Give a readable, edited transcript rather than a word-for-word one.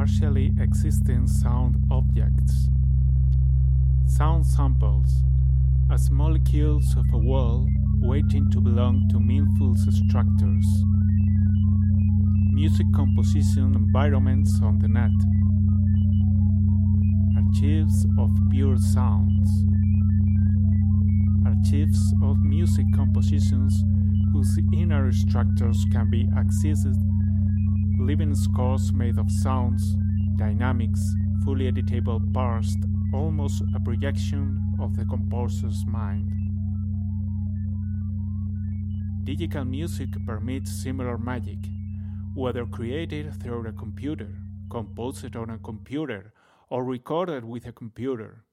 partially existing sound objects. Sound samples, as molecules of a wall waiting to belong to meaningful structures. Music composition environments on the net. Archives of pure sounds. Archives of music compositions whose inner structures can be accessed. Living scores made of sounds, dynamics, fully editable parts, almost a projection of the composer's mind. Digital music permits similar magic, whether created through a computer, composed on a computer, or recorded with a computer.